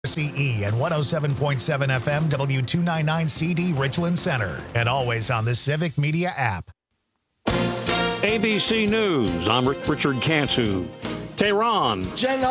CE and 107.7 FM W299CD Richland Center, and always on the Civic Media app. ABC News, I'm Richard Cantu. Tehran.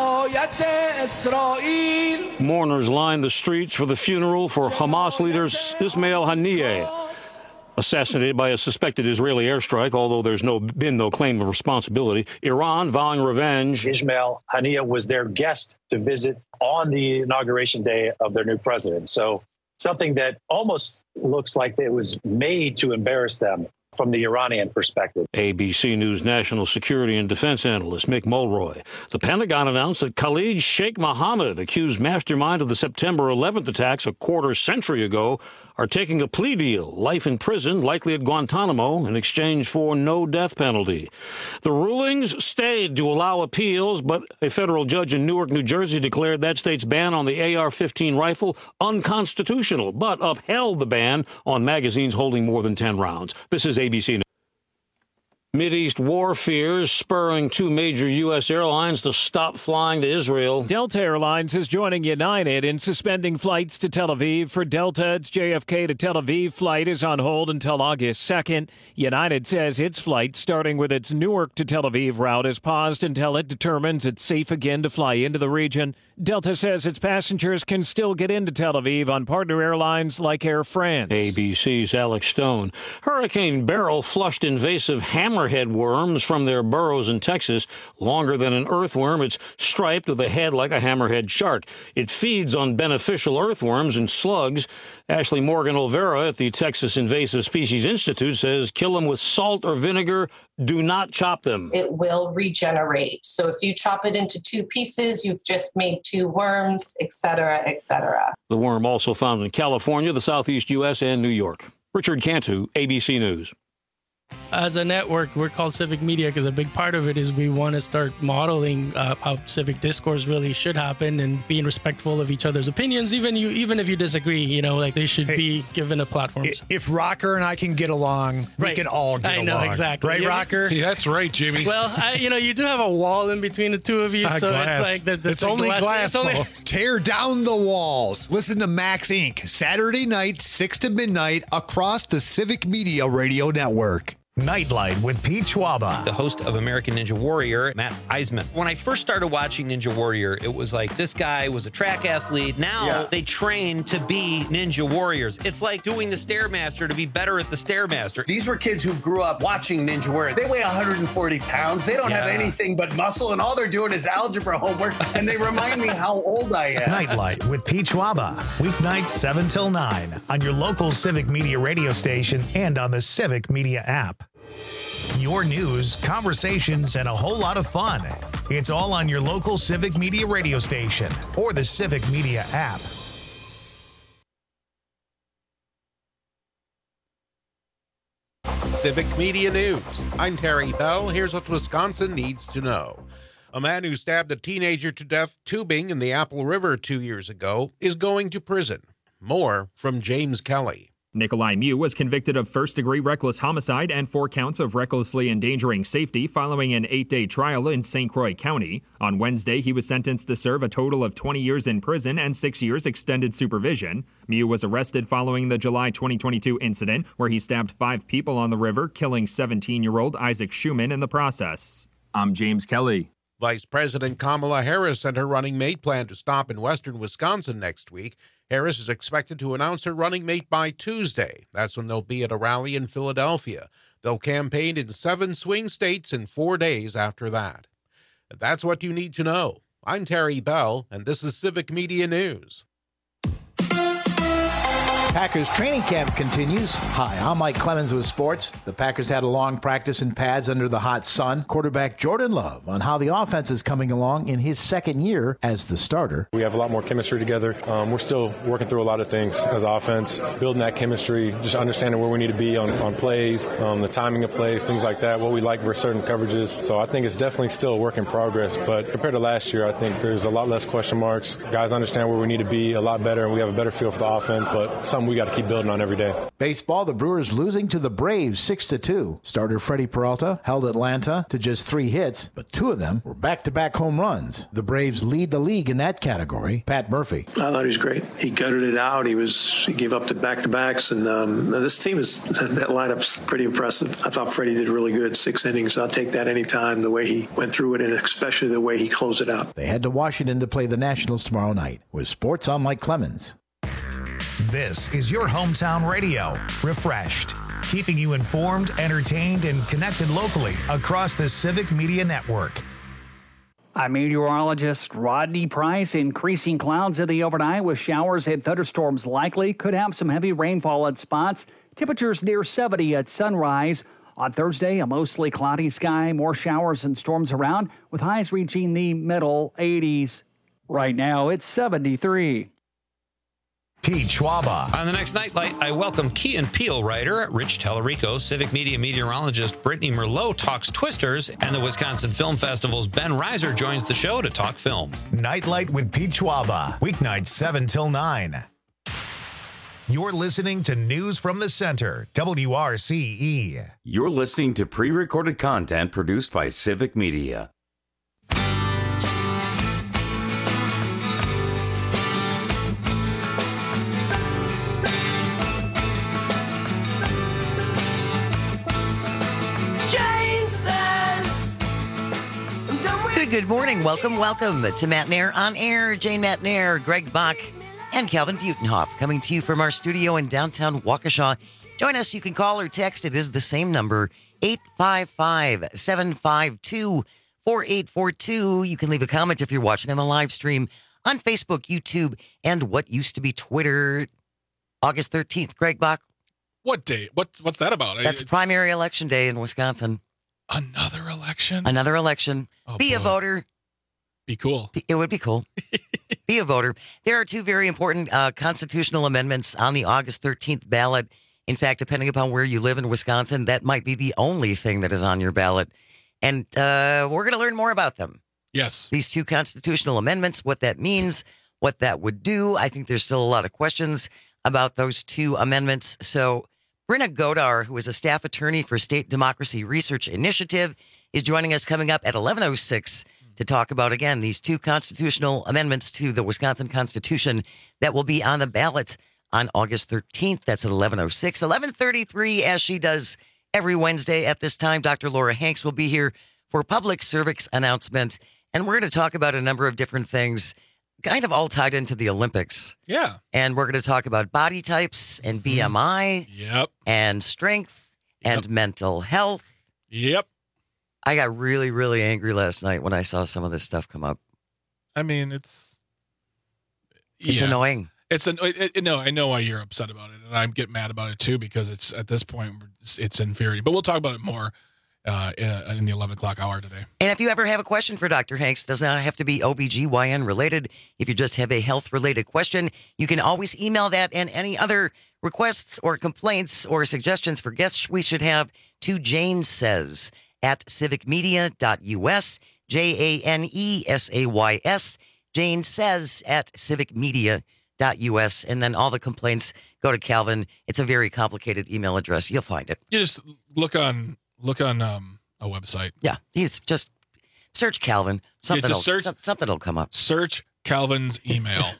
Mourners lined the streets for the funeral for Hamas leader Ismail Haniyeh, assassinated by a suspected Israeli airstrike, although there's been no claim of responsibility. Iran vowing revenge. Ismail Haniyeh was their guest to visit on the inauguration day of their new president. So something that almost looks like it was made to embarrass them from the Iranian perspective. ABC News national security and defense analyst Mick Mulroy. The Pentagon announced that Khalid Sheikh Mohammed, accused mastermind of the September 11th attacks a quarter century ago, are taking a plea deal, life in prison, likely at Guantanamo, in exchange for no death penalty. The rulings stayed to allow appeals, but a federal judge in Newark, New Jersey declared that state's ban on the AR-15 rifle unconstitutional, but upheld the ban on magazines holding more than 10 rounds. This is ABC News. Mideast war fears spurring two major U.S. airlines to stop flying to Israel. Delta Airlines is joining United in suspending flights to Tel Aviv. For Delta, its JFK to Tel Aviv flight is on hold until August 2nd. United says its flight, starting with its Newark to Tel Aviv route, is paused until it determines it's safe again to fly into the region. Delta says its passengers can still get into Tel Aviv on partner airlines like Air France. ABC's Alex Stone. Hurricane Beryl flushed invasive hammerhead worms from their burrows in Texas. Longer than an earthworm, it's striped with a head like a hammerhead shark. It feeds on beneficial earthworms and slugs. Ashley Morgan Olvera at the Texas Invasive Species Institute says kill them with salt or vinegar. Do not chop them. It will regenerate. So if you chop it into two pieces, you've just made two worms, et cetera, et cetera. The worm also found in California, the Southeast U.S., and New York. Richard Cantu, ABC News. As a network, we're called Civic Media because a big part of it is we want to start modeling how civic discourse really should happen and being respectful of each other's opinions, even if you disagree. Like they should be given a platform. If Rocker and I can get along, we can all get along. I know, exactly. Right, Rocker? Yeah, that's right, Jimmy. Well, you do have a wall in between the two of you, so glass. it's like it's only glass. Tear down the walls. Listen to Max Inc. Saturday night, 6 to midnight, across the Civic Media Radio Network. Nightlight with Pete Schwaba. The host of American Ninja Warrior, Matt Eisman. When I first started watching Ninja Warrior, it was like this guy was a track athlete. Now they train to be Ninja Warriors. It's like doing the Stairmaster to be better at the Stairmaster. These were kids who grew up watching Ninja Warrior. They weigh 140 pounds. They don't have anything but muscle, and all they're doing is algebra homework, and they remind me how old I am. Nightlight with Pete Schwaba. Weeknights 7 till 9 on your local Civic Media radio station and on the Civic Media app. Your news, conversations, and a whole lot of fun. It's all on your local Civic Media radio station or the Civic Media app. Civic Media News. I'm Terry Bell. Here's what Wisconsin needs to know. A man who stabbed a teenager to death tubing in the Apple River 2 years ago is going to prison. More from James Kelly. Nikolai Mew was convicted of first-degree reckless homicide and 4 counts of recklessly endangering safety following an 8-day trial in St. Croix County. On Wednesday, he was sentenced to serve a total of 20 years in prison and 6 years extended supervision. Mew was arrested following the July 2022 incident where he stabbed 5 people on the river, killing 17-year-old Isaac Schumann in the process. I'm James Kelly. Vice President Kamala Harris and her running mate plan to stop in western Wisconsin next week. Harris is expected to announce her running mate by Tuesday. That's when they'll be at a rally in Philadelphia. They'll campaign in 7 swing states in 4 days after that. And that's what you need to know. I'm Terry Bell, and this is Civic Media News. Packers training camp continues. Hi, I'm Mike Clemens with sports. The Packers had a long practice in pads under the hot sun. Quarterback Jordan Love on how the offense is coming along in his second year as the starter. We have a lot more chemistry together. We're still working through a lot of things as offense, building that chemistry, just understanding where we need to be on plays, the timing of plays, things like that, what we like for certain coverages. So I think it's definitely still a work in progress. But compared to last year, I think there's a lot less question marks. Guys understand where we need to be a lot better, and we have a better feel for the offense. But something we got to keep building on every day. Baseball, the Brewers losing to the Braves 6-2. Starter Freddie Peralta held Atlanta to just 3 hits, but 2 of them were back-to-back home runs. The Braves lead the league in that category. Pat Murphy. I thought he was great. He gutted it out. He gave up the back-to-backs, and this team that lineup's pretty impressive. I thought Freddie did really good. 6 innings. I'll take that anytime, the way he went through it, and especially the way he closed it out. They head to Washington to play the Nationals tomorrow night. With sports, I'm Mike Clemens. This is your hometown radio. Refreshed, keeping you informed, entertained, and connected locally across the Civic Media Network. I'm meteorologist Rodney Price. Increasing clouds in the overnight with showers and thunderstorms likely. Could have some heavy rainfall at spots. Temperatures near 70 at sunrise. On Thursday, a mostly cloudy sky, more showers and storms around with highs reaching the middle 80s. Right now, it's 73. Pete Schwaba. On the next Nightlight, I welcome Key and Peele writer Rich Tellerico, Civic Media meteorologist Brittany Merlot talks Twisters, and the Wisconsin Film Festival's Ben Reiser joins the show to talk film. Nightlight with Pete Schwaba, weeknights 7 till 9. You're listening to News from the Center, WRCE. You're listening to pre-recorded content produced by Civic Media. Good morning. Welcome to Matt Nair on Air. Jane Matt Nair, Greg Bach, and Calvin Butenhoff coming to you from our studio in downtown Waukesha. Join us. You can call or text. It is the same number, 855-752-4842. You can leave a comment if you're watching on the live stream on Facebook, YouTube, and what used to be Twitter. August 13th, Greg Bach. What day? What's that about? That's primary election day in Wisconsin. Another election? Another election. Oh, be boy. a voter. Be cool. It would be cool. Be a voter. There are 2 very important constitutional amendments on the August 13th ballot. In fact, depending upon where you live in Wisconsin, that might be the only thing that is on your ballot. And we're going to learn more about them. Yes. These 2 constitutional amendments, what that means, what that would do. I think there's still a lot of questions about those 2 amendments. So Brenna Godar, who is a staff attorney for State Democracy Research Initiative, is joining us coming up at 11:06 to talk about, again, these 2 constitutional amendments to the Wisconsin Constitution that will be on the ballot on August 13th. That's at 11:06. 11:33, as she does every Wednesday at this time, Dr. Laura Hanks will be here for public service announcement. And we're going to talk about a number of different things, kind of all tied into the Olympics. Yeah. And we're going to talk about body types and BMI. Yep. And strength and mental health. Yep. I got really, really angry last night when I saw some of this stuff come up. I mean, it's annoying. No, I know why you're upset about it, and I get mad about it too, because it's at this point it's infuriating. But we'll talk about it more in the 11 o'clock hour today. And if you ever have a question for Dr. Hanks, it does not have to be OBGYN related. If you just have a health related question, you can always email that and any other requests or complaints or suggestions for guests we should have to Jane Says at civicmedia.us, JANESAYS, Jane Says at civicmedia.us, and then all the complaints go to Calvin. It's a very complicated email address. You'll find it. You just look on a website. Yeah, he's just search Calvin. Something will come up. Search Calvin's email.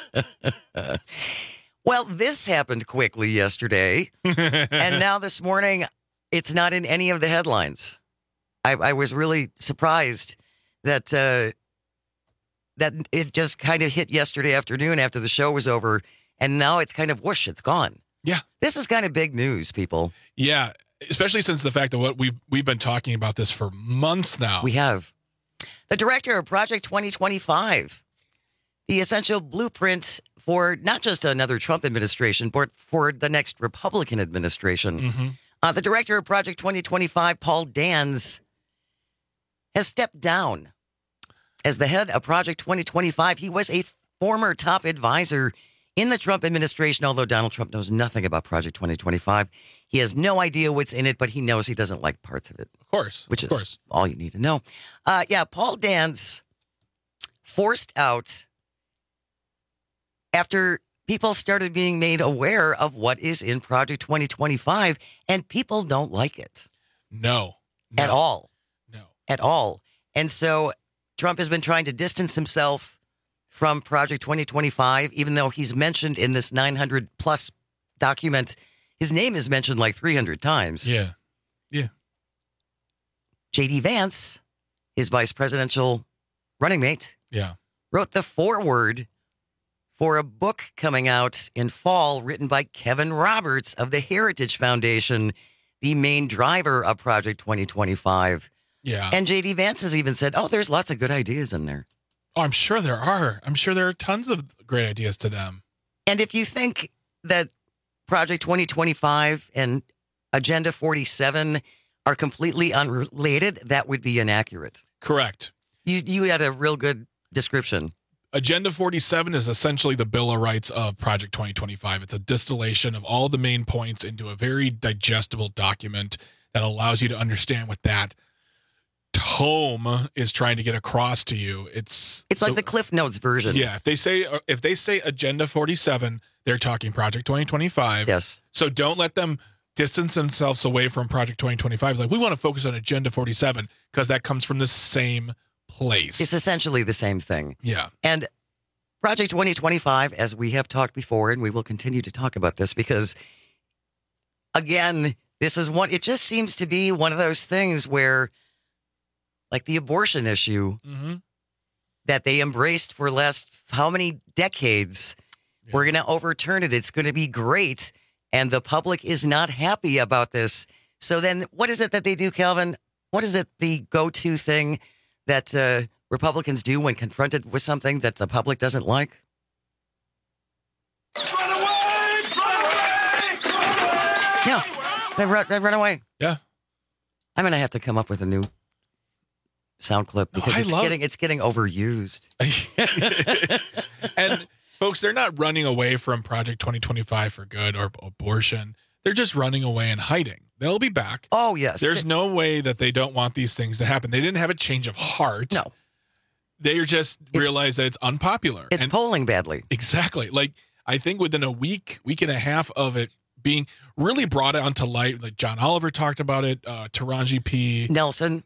Well, this happened quickly yesterday, and now this morning, it's not in any of the headlines. I was really surprised that that it just kind of hit yesterday afternoon after the show was over, and now it's kind of whoosh, it's gone. Yeah, this is kind of big news, people. Yeah, especially since the fact that we've been talking about this for months now. We have. The director of Project 2025, the essential blueprint for not just another Trump administration, but for the next Republican administration. Mm-hmm. The director of Project 2025, Paul Dans, has stepped down as the head of Project 2025. He was a former top advisor in the Trump administration, although Donald Trump knows nothing about Project 2025. He has no idea what's in it, but he knows he doesn't like parts of it. Of course. Which is all you need to know. Paul Dans forced out after people started being made aware of what is in Project 2025, and people don't like it. No. At all. No. At all. And so Trump has been trying to distance himself from Project 2025, even though he's mentioned in this 900-plus document. His name is mentioned like 300 times. Yeah. J.D. Vance, his vice presidential running mate, wrote the foreword for a book coming out in fall written by Kevin Roberts of the Heritage Foundation, the main driver of Project 2025. Yeah. And J.D. Vance has even said, there's lots of good ideas in there. Oh, I'm sure there are. I'm sure there are tons of great ideas to them. And if you think that Project 2025 and Agenda 47 are completely unrelated, that would be inaccurate. Correct. You had a real good description. Agenda 47 is essentially the Bill of Rights of Project 2025. It's a distillation of all the main points into a very digestible document that allows you to understand what that tome is trying to get across to you. It's like the Cliff Notes version. Yeah, if they say Agenda 47, they're talking Project 2025. Yes. So don't let them distance themselves away from Project 2025. It's like, we want to focus on Agenda 47 because that comes from the same place. It's essentially the same thing. Yeah. And Project 2025, as we have talked before, and we will continue to talk about this because, again, it just seems to be one of those things where, like the abortion issue that they embraced for last how many decades, we're going to overturn it. It's going to be great. And the public is not happy about this. So then what is it that they do, Calvin? What is it, the go-to thing that Republicans do when confronted with something that the public doesn't like? Run away! Run away! Run away! Yeah, they run away. Yeah. I'm going to have to come up with a new sound clip because it's getting overused. And folks, they're not running away from Project 2025 for good or abortion. They're just running away and hiding. They'll be back. Oh, yes. There's no way that they don't want these things to happen. They didn't have a change of heart. No. They just realized that it's unpopular. It's polling badly. Exactly. Like, I think within a week and a half of it being really brought out to light, like John Oliver talked about it, Taraji P. Nelson.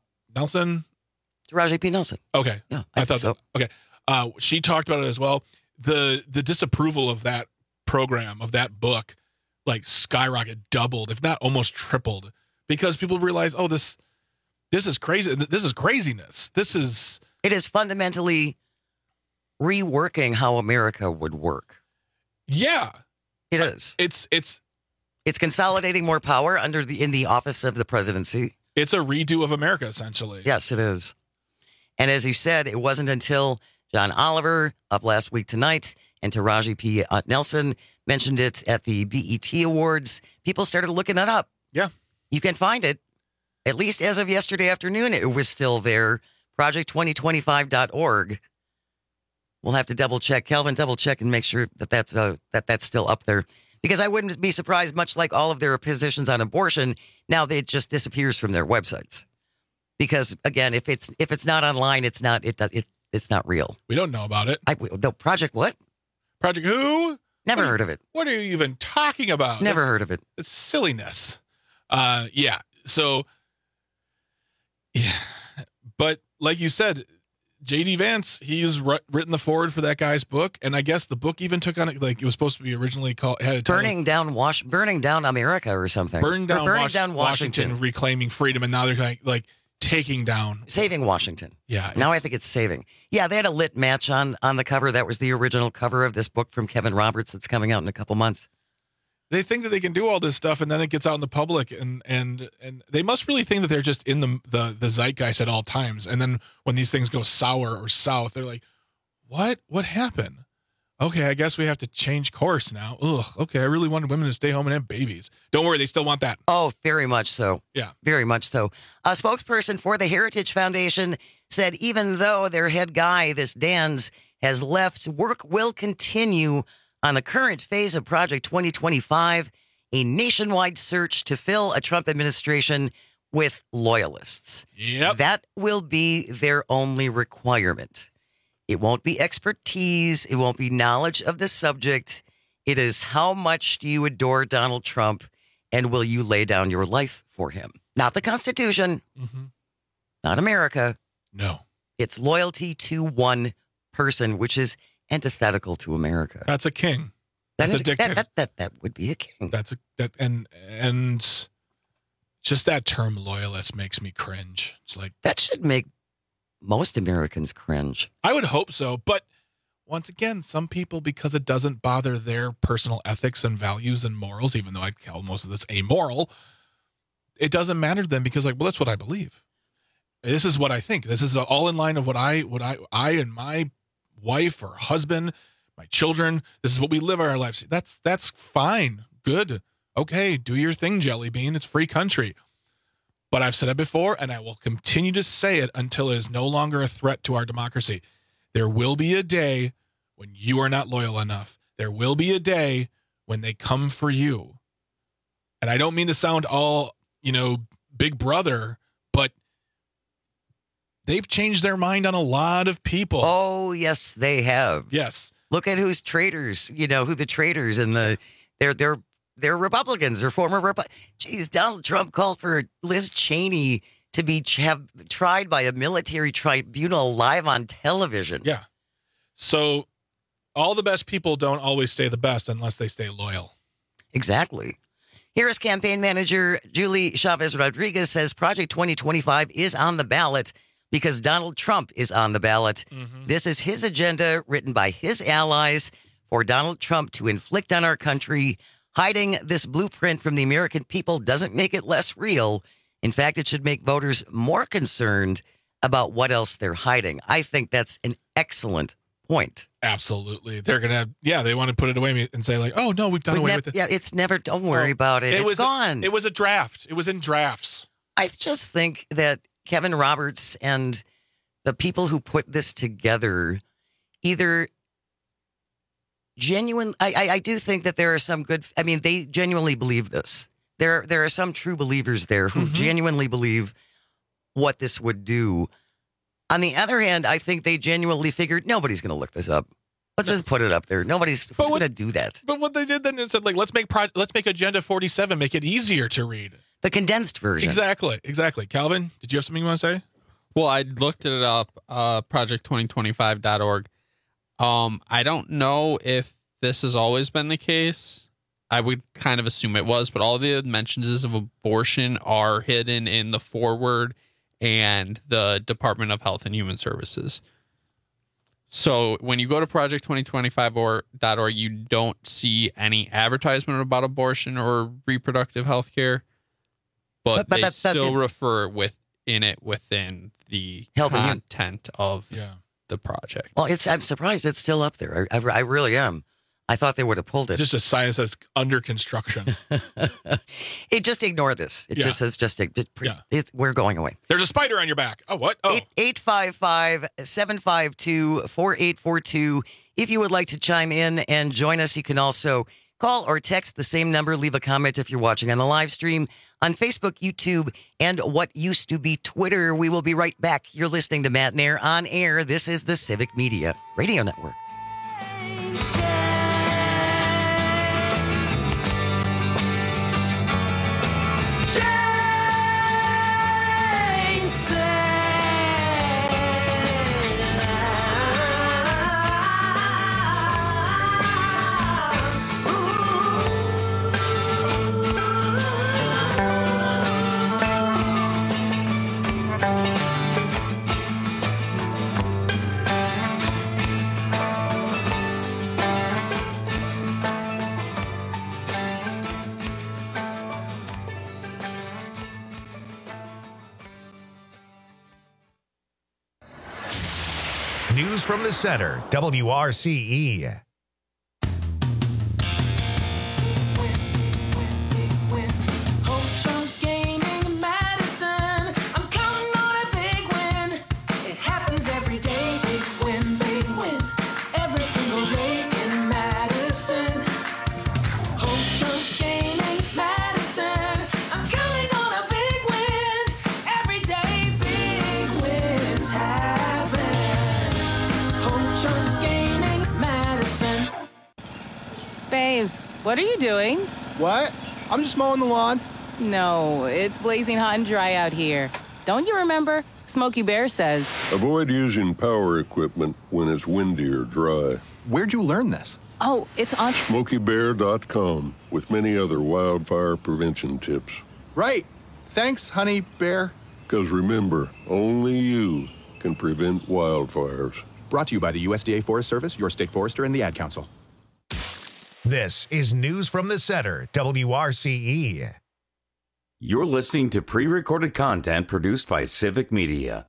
Taraji P. Nelson. Okay. Yeah, I thought so. Okay. She talked about it as well. The disapproval of that program, of that book, like skyrocket, doubled, if not almost tripled, because people realize, this is crazy. This is craziness. It is fundamentally reworking how America would work. Yeah. It is. It's consolidating more power in the office of the presidency. It's a redo of America, essentially. Yes, it is. And as you said, it wasn't until John Oliver of Last Week Tonight and Taraji P. Nelson mentioned it at the BET Awards. People started looking it up. Yeah. You can find it. At least as of yesterday afternoon, it was still there. Project2025.org. We'll have to double check. Calvin, double check and make sure that that's still up there. Because I wouldn't be surprised, much like all of their positions on abortion, now it just disappears from their websites. Because again, if it's not online, it's not real. We don't know about it. The Project what? Project who? Never heard of it. What are you even talking about? Never heard of it. It's silliness. Yeah. So, yeah. But like you said, J.D. Vance, he's written the foreword for that guy's book, and I guess the book even took on it, like it was supposed to be originally called Burning Down America or something. Burning down Washington, reclaiming freedom, and now they're like taking down, saving Washington. Yeah. Now I think it's saving. Yeah, they had a lit match on the cover. That was the original cover of this book from Kevin Roberts that's coming out in a couple months. They think that they can do all this stuff, and then it gets out in the public, and they must really think that they're just in the zeitgeist at all times. And then when these things go sour or south, they're like, "What happened? Okay, I guess we have to change course now. Ugh. Okay, I really wanted women to stay home and have babies. Don't worry, they still want that. Oh, very much so. Yeah, very much so. A spokesperson for the Heritage Foundation said even though their head guy, this Dans, has left, work will continue on the current phase of Project 2025, a nationwide search to fill a Trump administration with loyalists. Yep. That will be their only requirement. It won't be expertise. It won't be knowledge of the subject. It is how much do you adore Donald Trump, and will you lay down your life for him? Not the Constitution, not America. No. It's loyalty to one person, which is antithetical to America. That's a king. That's a dictator. That would be a king. And just that term loyalist makes me cringe. It's like that should make most Americans cringe. I would hope so, but once again, some people, because it doesn't bother their personal ethics and values and morals, even though I'd call most of this amoral, it doesn't matter to them because, like, well, that's what I believe. This is what I think. This is all in line of what I and my wife or husband, my children, this is what we live our lives. That's fine. Good. Okay, do your thing, Jelly Bean. It's free country. But I've said it before, and I will continue to say it until it is no longer a threat to our democracy. There will be a day when you are not loyal enough. There will be a day when they come for you. And I don't mean to sound all, big brother, but they've changed their mind on a lot of people. Oh, yes, they have. Yes. Look at who's traitors, who the traitors and they're Republicans or former Geez, Donald Trump called for Liz Cheney to have tried by a military tribunal live on television. Yeah. So all the best people don't always stay the best unless they stay loyal. Exactly. Harris campaign manager Julie Chavez Rodriguez says Project 2025 is on the ballot because Donald Trump is on the ballot. This is his agenda written by his allies for Donald Trump to inflict on our country. Hiding this blueprint from the American people doesn't make it less real. In fact, it should make voters more concerned about what else they're hiding. I think that's an excellent point. Absolutely. They're going to, they want to put it away and say like, oh, no, we've done away with it. Yeah, it's never, don't worry about it. It's gone. It was a draft. It was in drafts. I just think that Kevin Roberts and the people who put this together either I do think that there are some good, they genuinely believe this. There are some true believers there who genuinely believe what this would do. On the other hand, I think they genuinely figured nobody's going to look this up. Let's just put it up there. Who's going to do that. But what they did then is said, like, let's make Agenda 47, make it easier to read. The condensed version. Exactly. Calvin, did you have something you want to say? Well, I looked it up, project2025.org. I don't know if this has always been the case. I would kind of assume it was, but all the mentions of abortion are hidden in the foreword and the Department of Health and Human Services. So when you go to project2025.org, you don't see any advertisement about abortion or reproductive health care, but they still refer within the content of the project. Well, I'm surprised it's still up there. I really am. I thought they would have pulled it. Just a sign that says under construction. It just ignore this. It just says we're going away. There's a spider on your back. Oh, what? Oh. 855-752-4842. If you would like to chime in and join us, you can also call or text the same number. Leave a comment if you're watching on the live stream on Facebook, YouTube, and what used to be Twitter. We will be right back. You're listening to Matt and Air on air. This is the Civic Media Radio Network. News from the center, WRCE. Home Babes, what are you doing? What? I'm just mowing the lawn. No, it's blazing hot and dry out here. Don't you remember? Smokey Bear says. Avoid using power equipment when it's windy or dry. Where'd you learn this? Oh, it's on SmokeyBear.com with many other wildfire prevention tips. Right. Thanks, Honey Bear. Because remember, only you can prevent wildfires. Brought to you by the USDA Forest Service, your state forester, and the Ad Council. This is News from the Center, WRCE. You're listening to pre-recorded content produced by Civic Media.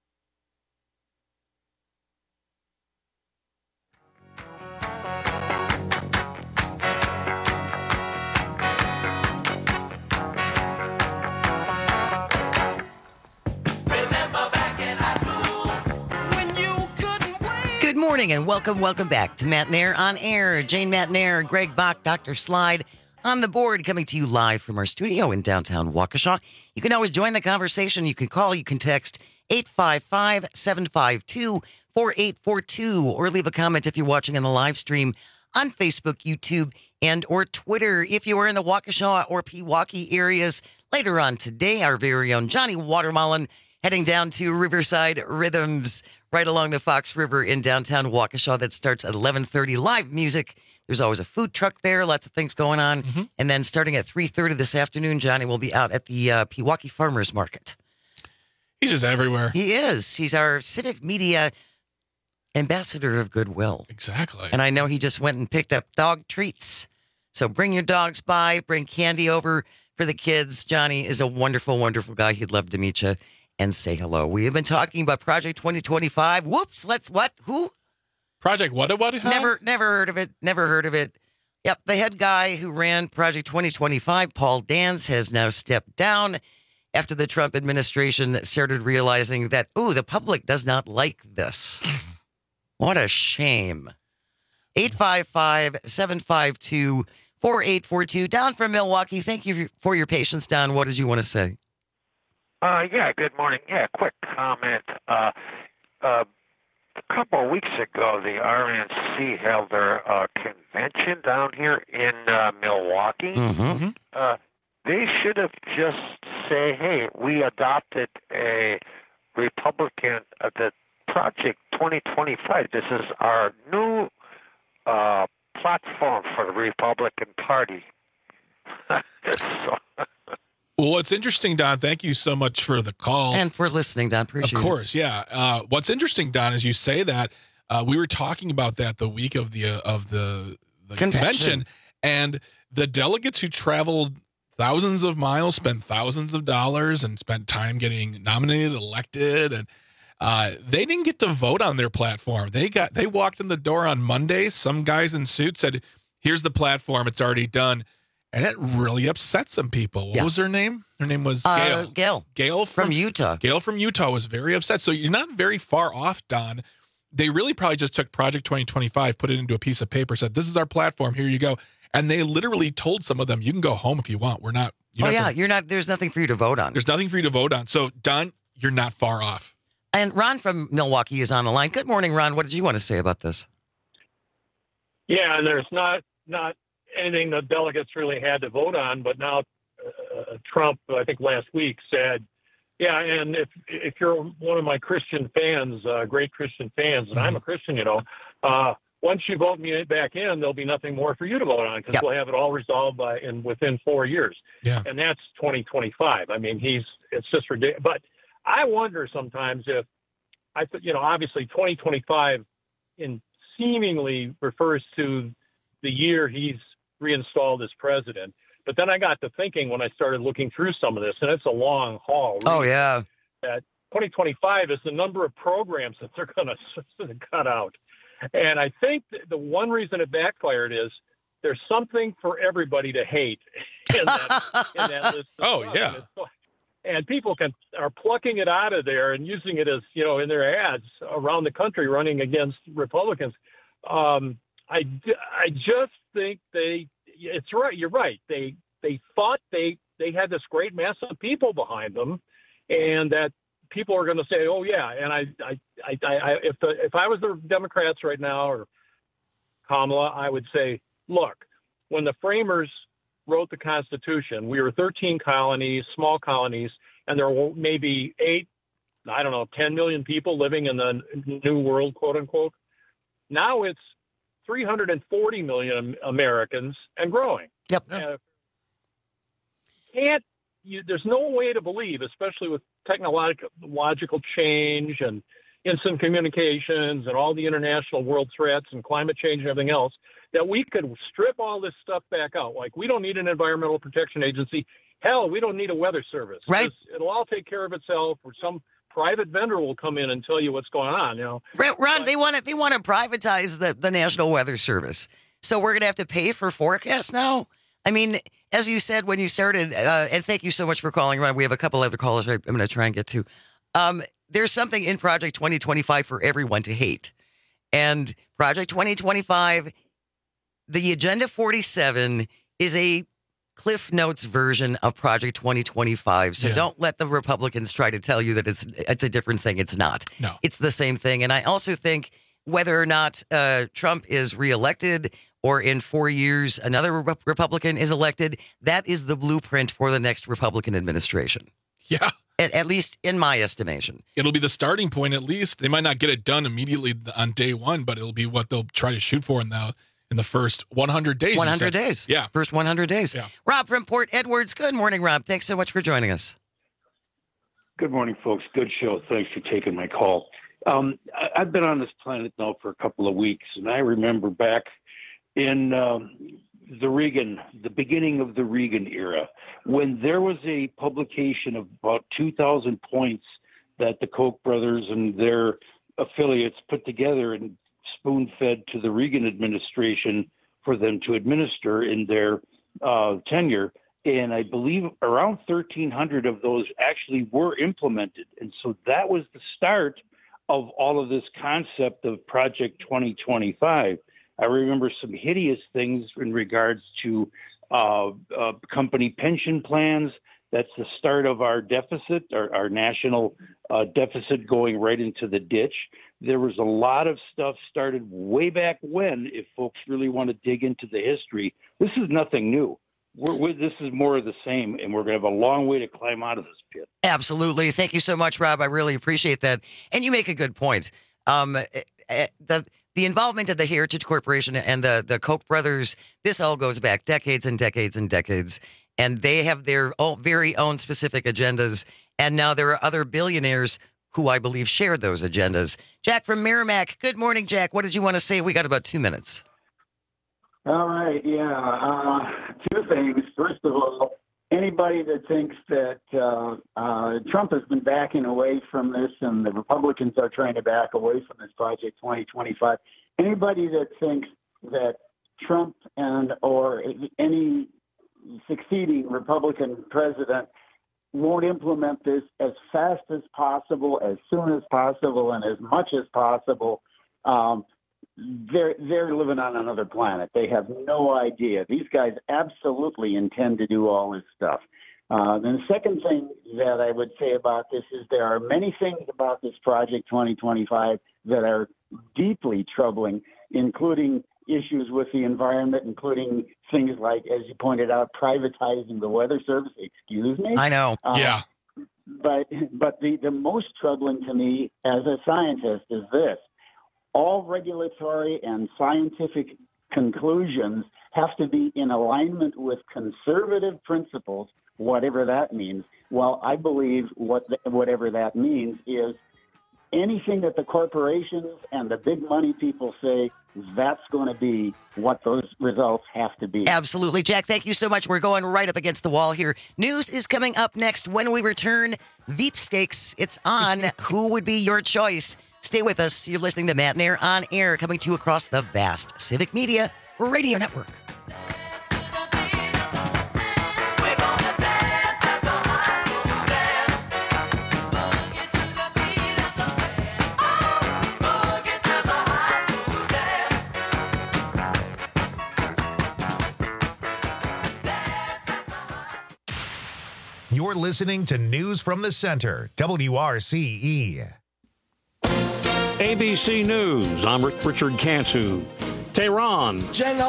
Good morning and welcome back to Matt Nair on Air. Jane Matt Nair, Greg Bach, Dr. Slide on the board, coming to you live from our studio in downtown Waukesha. You can always join the conversation. You can call, you can text 855-752-4842 or leave a comment if you're watching in the live stream on Facebook, YouTube, and or Twitter. If you are in the Waukesha or Pewaukee areas, later on today, our very own Johnny Watermelon heading down to Riverside Rhythms right along the Fox River in downtown Waukesha. That starts at 11:30. Live music. There's always a food truck there. Lots of things going on. Mm-hmm. And then starting at 3:30 this afternoon, Johnny will be out at the Pewaukee Farmers Market. He's just everywhere. He is. He's our Civic Media ambassador of goodwill. Exactly. And I know he just went and picked up dog treats. So bring your dogs by. Bring candy over for the kids. Johnny is a wonderful, wonderful guy. He'd love to meet you and say hello. We have been talking about Project 2025. Whoops. Who? Project what? Never heard of it. Never heard of it. Yep. The head guy who ran Project 2025, Paul Dance, has now stepped down after the Trump administration started realizing that, the public does not like this. What a shame. 855-752-4842. Don from Milwaukee. Thank you for your patience, Don. What did you want to say? Yeah, good morning. Yeah, quick comment. A couple of weeks ago, the RNC held their convention down here in Milwaukee. Mm-hmm. They should have just say, hey, we adopted a Republican, the Project 2025. This is our new platform for the Republican Party. Well, what's interesting, Don, thank you so much for the call. And for listening, Don. Appreciate it. Of course, yeah. What's interesting, Don, is you say that we were talking about that the week of the convention, and the delegates who traveled thousands of miles, spent thousands of dollars, and spent time getting nominated, elected, and they didn't get to vote on their platform. They walked in the door on Monday. Some guys in suits said, "Here's the platform. It's already done." And it really upset some people. What was her name? Her name was Gail. Gail from Utah. Gail from Utah was very upset. So you're not very far off, Don. They really probably just took Project 2025, put it into a piece of paper, said, "This is our platform. Here you go." And they literally told some of them, "You can go home if you want. We're not." You're not. There's nothing for you to vote on. There's nothing for you to vote on. So, Don, you're not far off. And Ron from Milwaukee is on the line. Good morning, Ron. What did you want to say about this? Yeah, and there's not anything the delegates really had to vote on, but now Trump, I think last week, said, yeah, and if you're one of my Christian fans, great Christian fans, and I'm a Christian, once you vote me back in, there'll be nothing more for you to vote on because we'll have it all resolved within 4 years. Yeah. And that's 2025. I mean, it's just ridiculous. But I wonder sometimes if obviously 2025 seemingly refers to the year he's reinstalled as president. But then I got to thinking when I started looking through some of this, and it's a long haul. Oh, yeah. That 2025 is the number of programs that they're going to cut out. And I think the one reason it backfired is there's something for everybody to hate in that list. Yeah. And people are plucking it out of there and using it as, in their ads around the country running against Republicans. I just think it's right. You're right. They thought they had this great mass of people behind them, and that people are going to say, "Oh yeah." And if I was the Democrats right now or Kamala, I would say, "Look, when the framers wrote the Constitution, we were 13 colonies, small colonies, and there were maybe 10 million people living in the New World, quote unquote. Now it's 340 million Americans and growing. Yep. There's no way to believe, especially with technological change and instant communications and all the international world threats and climate change and everything else, that we could strip all this stuff back out. Like, we don't need an environmental protection agency. Hell, we don't need a weather service. Right. It'll all take care of itself, or some private vendor will come in and tell you what's going on. Ron, they want to privatize the National Weather Service. So we're going to have to pay for forecasts now? I mean, as you said when you started, and thank you so much for calling, Ron. We have a couple other callers I'm going to try and get to. There's something in Project 2025 for everyone to hate. And Project 2025, the Agenda 47 is a Cliff Notes version of Project 2025. So don't let the Republicans try to tell you that it's a different thing. It's not. No. It's the same thing. And I also think whether or not Trump is reelected or in 4 years another Republican is elected, that is the blueprint for the next Republican administration. Yeah. At least in my estimation. It'll be the starting point, at least. They might not get it done immediately on day one, but it'll be what they'll try to shoot for in the first 100 days. 100 days. Yeah. First 100 days. Yeah. Rob from Port Edwards. Good morning, Rob. Thanks so much for joining us. Good morning, folks. Good show. Thanks for taking my call. I've been on this planet now for a couple of weeks, and I remember back in the beginning of the Reagan era, when there was a publication of about 2,000 points that the Koch brothers and their affiliates put together and spoon-fed to the Reagan administration for them to administer in their tenure. And I believe around 1,300 of those actually were implemented. And so that was the start of all of this concept of Project 2025. I remember some hideous things in regards to company pension plans. That's the start of our deficit, our national deficit going right into the ditch. There was a lot of stuff started way back when, if folks really want to dig into the history. This is nothing new. This is more of the same, and we're going to have a long way to climb out of this pit. Absolutely. Thank you so much, Rob. I really appreciate that. And you make a good point. The involvement of the Heritage Corporation and the Koch brothers, this all goes back decades and decades and decades. And they have their very own specific agendas. And now there are other billionaires who I believe share those agendas. Jack from Merrimack. Good morning, Jack. What did you want to say? We got about 2 minutes. All right. Yeah. Two things. First of all, anybody that thinks that Trump has been backing away from this and the Republicans are trying to back away from this Project 2025, anybody that thinks that Trump or any succeeding Republican president won't implement this as fast as possible, as soon as possible, and as much as possible, they're living on another planet. They have no idea. These guys absolutely intend to do all this stuff. And the second thing that I would say about this is there are many things about this Project 2025 that are deeply troubling, including issues with the environment, including things like, as you pointed out, privatizing the Weather Service. Excuse me? I know. Yeah. But the most troubling to me as a scientist is this. All regulatory and scientific conclusions have to be in alignment with conservative principles, whatever that means. Well, I believe whatever that means is anything that the corporations and the big money people say, that's going to be what those results have to be. Absolutely. Jack, thank you so much. We're going right up against the wall here. News is coming up next. When we return, Veep Stakes. It's on. Who would be your choice? Stay with us. You're listening to Matt and Air on Air, coming to you across the vast Civic Media Radio Network. You're listening to News from the Center, WRCE. ABC News, I'm Richard Cantu. Tehran.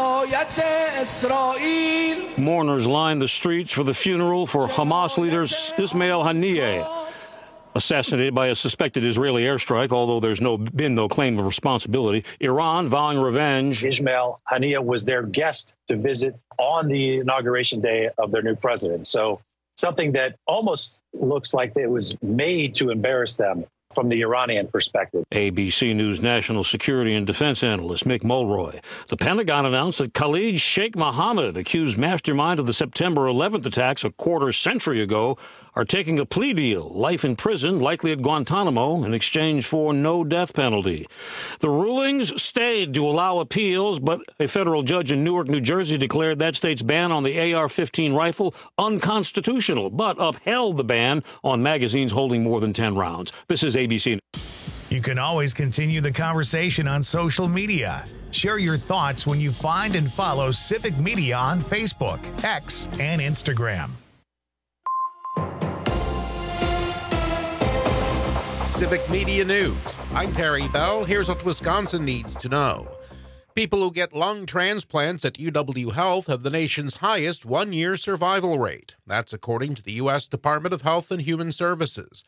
Mourners lined the streets for the funeral for Hamas leader Ismail Haniyeh, assassinated by a suspected Israeli airstrike, although there's been no claim of responsibility. Iran vowing revenge. Ismail Haniyeh was their guest to visit on the inauguration day of their new president. So something that almost looks like it was made to embarrass them from the Iranian perspective. ABC News national security and defense analyst Mick Mulroy. The Pentagon announced that Khalid Sheikh Mohammed, accused mastermind of the September 11th attacks a quarter century ago, are taking a plea deal, life in prison, likely at Guantanamo, in exchange for no death penalty. The rulings stayed to allow appeals, but a federal judge in Newark, New Jersey declared that state's ban on the AR-15 rifle unconstitutional, but upheld the ban on magazines holding more than 10 rounds. This is ABC. You can always continue the conversation on social media. Share your thoughts when you find and follow Civic Media on Facebook, X, and Instagram. Civic Media News. I'm Terry Bell. Here's what Wisconsin needs to know. People who get lung transplants at UW Health have the nation's highest one-year survival rate. That's according to the U.S. Department of Health and Human Services.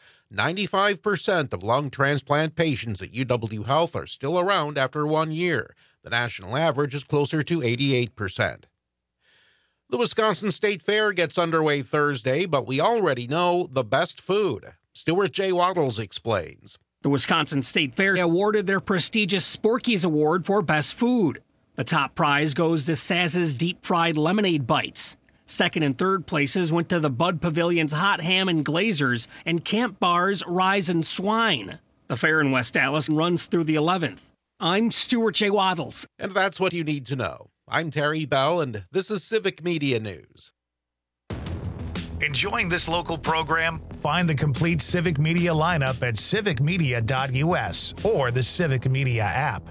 95% of lung transplant patients at UW Health are still around after 1 year. The national average is closer to 88%. The Wisconsin State Fair gets underway Thursday, but we already know the best food. Stuart J. Waddles explains. The Wisconsin State Fair awarded their prestigious Sporky's Award for Best Food. The top prize goes to Saz's deep-fried lemonade bites. Second and third places went to the Bud Pavilion's hot ham and glazers and Camp Bar's Rise and Swine. The fair in West Allis runs through the 11th. I'm Stuart J. Waddles. And that's what you need to know. I'm Terry Bell, and this is Civic Media News. Enjoying this local program? Find the complete Civic Media lineup at civicmedia.us or the Civic Media app.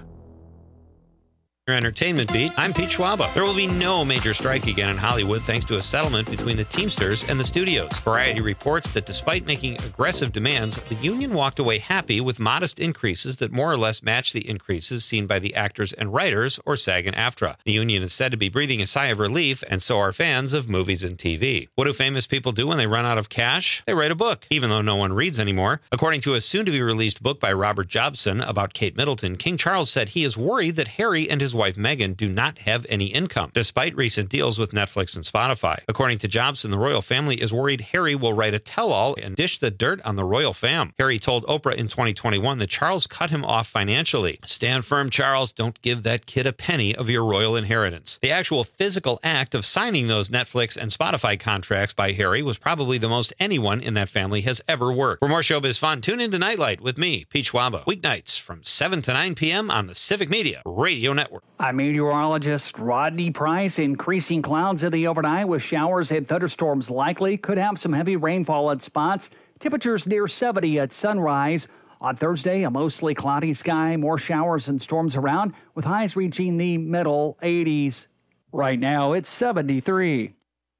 Entertainment Beat. I'm Pete Schwaba. There will be no major strike again in Hollywood thanks to a settlement between the Teamsters and the studios. Variety reports that despite making aggressive demands, the union walked away happy with modest increases that more or less match the increases seen by the actors and writers, or SAG and AFTRA. The union is said to be breathing a sigh of relief, and so are fans of movies and TV. What do famous people do when they run out of cash? They write a book, even though no one reads anymore. According to a soon-to-be-released book by Robert Jobson about Kate Middleton, King Charles said he is worried that Harry and his wife Meghan do not have any income, despite recent deals with Netflix and Spotify. According to Jobson, the royal family is worried Harry will write a tell-all and dish the dirt on the royal fam. Harry told Oprah in 2021 that Charles cut him off financially. Stand firm, Charles. Don't give that kid a penny of your royal inheritance. The actual physical act of signing those Netflix and Spotify contracts by Harry was probably the most anyone in that family has ever worked. For more showbiz fun, tune into Nightlight with me, Pete Schwaba, weeknights from 7 to 9 p.m. on the Civic Media Radio Network. I'm meteorologist Rodney Price. Increasing clouds in the overnight with showers and thunderstorms likely. Could have some heavy rainfall at spots. Temperatures near 70 at sunrise. On Thursday, a mostly cloudy sky, more showers and storms around with highs reaching the middle 80s. Right now, it's 73.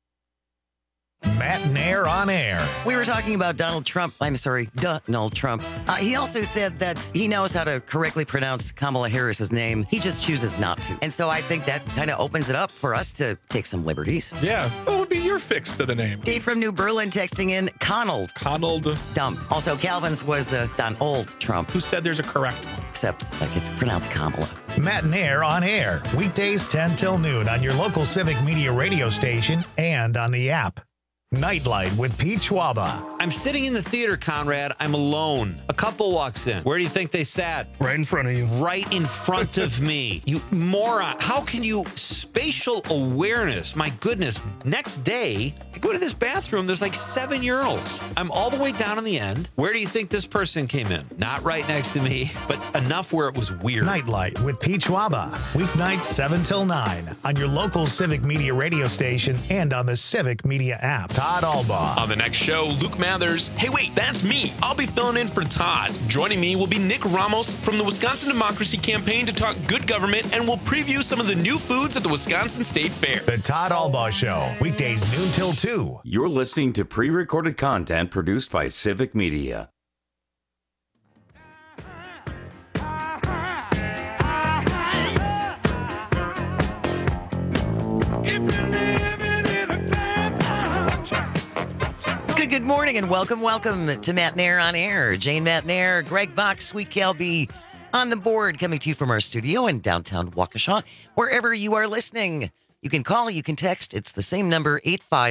Matt Nair on air. We were talking about Donald Trump. Donald Trump. He also said that he knows how to correctly pronounce Kamala Harris's name. He just chooses not to. And so I think that kind of opens it up for us to take some liberties. Yeah. What would be your fix to the name? Dave from New Berlin texting in Conald. Dump. Also, Calvin's was Donald Trump. Who said there's a correct one? Except like it's pronounced Kamala. Matt Nair on air. Weekdays 10 till noon on your local Civic Media radio station and on the app. Nightlight with Pete Schwaba. I'm sitting in the theater, Conrad. I'm alone. A couple walks in. Where do you think they sat? Right in front of you. Right in front of me. You moron. How can you... Spatial awareness. My goodness. Next day, I go to this bathroom. There's like 7 urinals. I'm all the way down in the end. Where do you think this person came in? Not right next to me, but enough where it was weird. Nightlight with Pete Schwaba. Weeknights 7 till 9 on your local Civic Media radio station and on the Civic Media app. Todd Albaugh. On the next show, Luke Mathers. Hey, wait, that's me. I'll be filling in for Todd. Joining me will be Nick Ramos from the Wisconsin Democracy Campaign to talk good government, and we'll preview some of the new foods at the Wisconsin State Fair. The Todd Albaugh Show, weekdays noon till 2. You're listening to pre-recorded content produced by Civic Media. Good morning and welcome to Matt Nair on Air. Jane Matt Nair, Greg Bach, Sweet Cal B on the board, coming to you from our studio in downtown Waukesha. Wherever you are listening, you can call, you can text. It's the same number,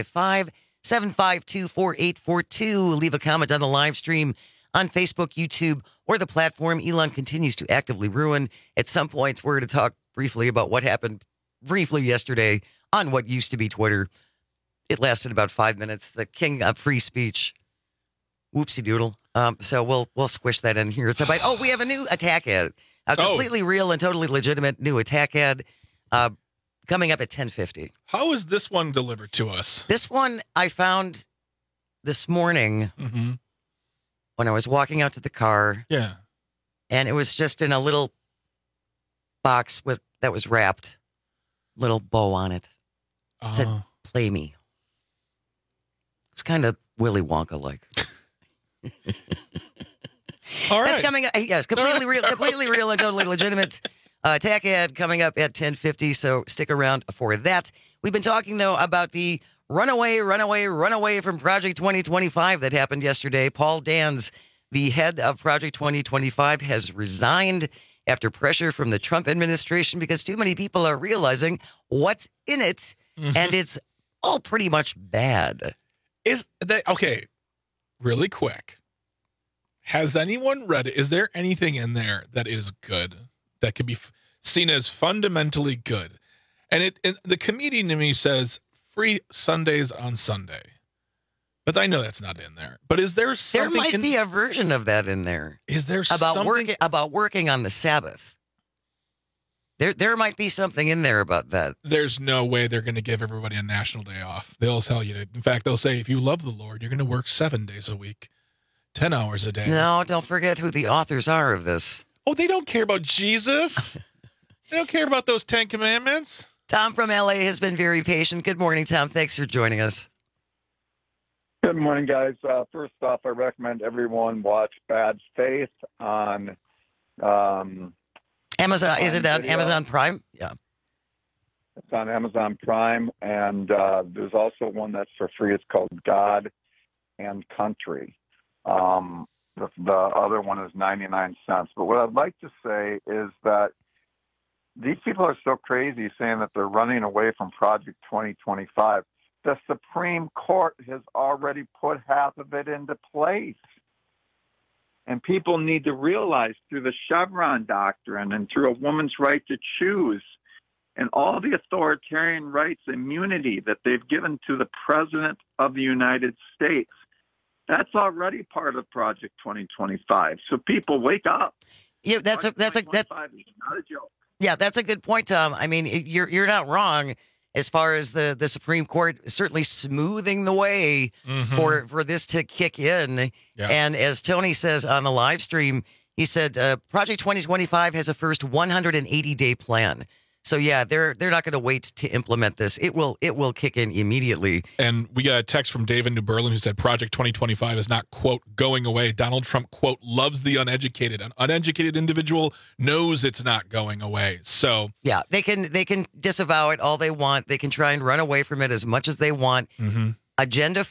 855-752-4842. Leave a comment on the live stream on Facebook, YouTube, or the platform Elon continues to actively ruin. At some point, we're going to talk briefly about what happened briefly yesterday on what used to be Twitter. It lasted about 5 minutes. The king of free speech. Whoopsie doodle. So we'll squish that in here. It's about, we have a new attack ad. A completely real and totally legitimate new attack ad coming up at 10:50. How is this one delivered to us? This one I found this morning when I was walking out to the car. Yeah. And it was just in a little box that was wrapped. Little bow on it. It said, "Play me." It's kind of Willy Wonka-like. All right. That's coming up. Yes, completely real and totally legitimate attack ad coming up at 10:50, so stick around for that. We've been talking, though, about the runaway from Project 2025 that happened yesterday. Paul Dans, the head of Project 2025, has resigned after pressure from the Trump administration because too many people are realizing what's in it, and it's all pretty much bad. Okay, really quick. Has anyone read it? Is there anything in there that is good, that could be seen as fundamentally good? And the comedian in me says free Sundays on Sunday. But I know that's not in there. But is there something? There might be a version of that in there. Is there about something about working on the Sabbath? There might be something in there about that. There's no way they're going to give everybody a national day off. They'll tell you that. In fact, they'll say, if you love the Lord, you're going to work 7 days a week, 10 hours a day. No, don't forget who the authors are of this. Oh, they don't care about Jesus. They don't care about those 10 commandments. Tom from LA has been very patient. Good morning, Tom. Thanks for joining us. Good morning, guys. First off, I recommend everyone watch Bad Faith on Amazon. Is it on Amazon Prime? Yeah. It's on Amazon Prime, and there's also one that's for free. It's called God and Country. The other one is 99 cents. But what I'd like to say is that these people are so crazy saying that they're running away from Project 2025. The Supreme Court has already put half of it into place. And people need to realize through the Chevron doctrine and through a woman's right to choose and all the authoritarian rights, immunity that they've given to the President of the United States, that's already part of Project 2025. So people, wake up. Yeah, that's is not a joke. Yeah, that's a good point, Tom. I mean, you're not wrong as far as the Supreme Court certainly smoothing the way for this to kick in. Yeah. And as Tony says on the live stream, he said Project 2025 has a first 180-day plan. So yeah, they're not going to wait to implement this. It will kick in immediately. And we got a text from Dave in New Berlin who said Project 2025 is not, quote, going away. Donald Trump, quote, loves the uneducated. An uneducated individual knows it's not going away. So yeah, they can disavow it all they want. They can try and run away from it as much as they want. Agenda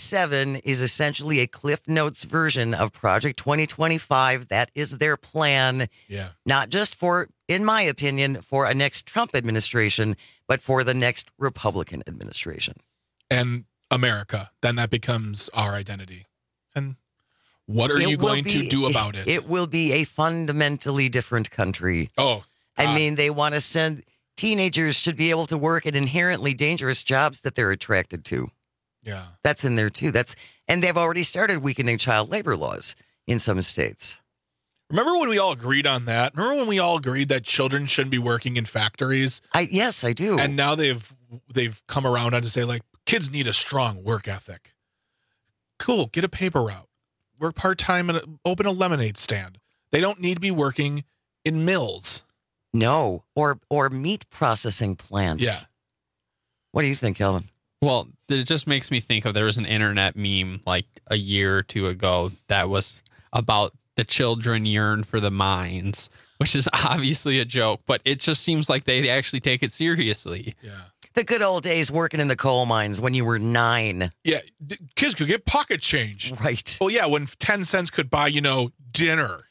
47 is essentially a Cliff Notes version of Project 2025. That is their plan. Yeah. Not just for, in my opinion, for a next Trump administration, but for the next Republican administration. And America. Then that becomes our identity. And what are you going to do about it? It will be a fundamentally different country. Oh, I mean, they want to send teenagers should be able to work in inherently dangerous jobs that they're attracted to. Yeah. That's in there too. And they've already started weakening child labor laws in some states. Remember when we all agreed on that? Remember when we all agreed that children shouldn't be working in factories? Yes, I do. And now they've come around on to say, like, kids need a strong work ethic. Cool, get a paper route. Work part-time and open a lemonade stand. They don't need to be working in mills. No, or meat processing plants. Yeah. What do you think, Kelvin? Well, it just makes me think of, there was an internet meme like a year or two ago that was about the children yearn for the mines, which is obviously a joke, but it just seems like they actually take it seriously. Yeah. The good old days working in the coal mines when you were 9. Yeah, kids could get pocket change. Right. Well, yeah, when 10 cents could buy, dinner.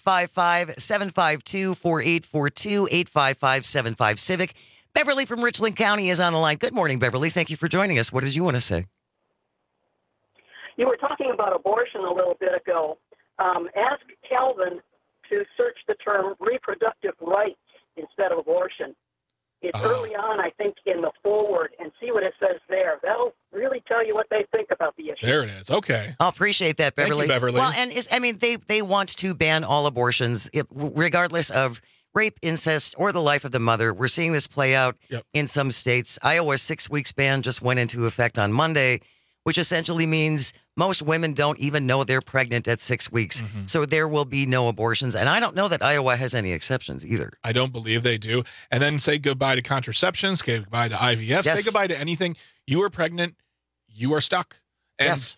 855-752-4842, 855-75-CIVIC. Beverly from Richland County is on the line. Good morning, Beverly. Thank you for joining us. What did you want to say? You were talking about abortion a little bit ago. Ask Calvin to search the term reproductive rights instead of abortion. It's early on, I think, in the forward, and see what it says there. That'll really tell you what they think about the issue. There it is. Okay. I appreciate that, Beverly. Thank you, Beverly. Well, and they want to ban all abortions, regardless of rape, incest, or the life of the mother. We're seeing this play out in some states. Iowa's 6 weeks ban just went into effect on Monday, which essentially means most women don't even know they're pregnant at 6 weeks. Mm-hmm. So there will be no abortions. And I don't know that Iowa has any exceptions either. I don't believe they do. And then say goodbye to contraception, say goodbye to IVF, say goodbye to anything. You are pregnant, you are stuck. And, yes.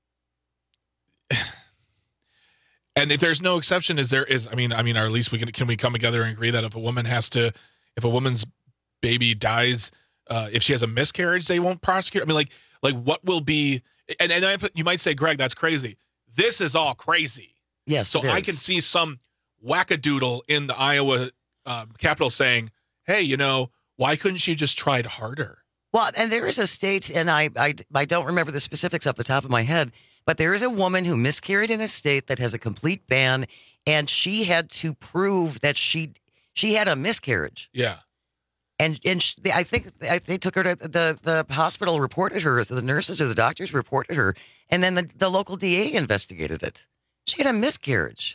And if there's no exception, or at least can we come together and agree that if a woman's baby dies, if she has a miscarriage, they won't prosecute? I mean, like what will be, and you might say, Greg, that's crazy. This is all crazy. Yes. So I can see some wackadoodle in the Iowa Capitol saying, hey, why couldn't she just tried harder? Well, and there is a state, and I don't remember the specifics off the top of my head, but there is a woman who miscarried in a state that has a complete ban, and she had to prove that she had a miscarriage. Yeah. And I think they took her to the hospital, reported her, the nurses or the doctors reported her, and then the local DA investigated it. She had a miscarriage.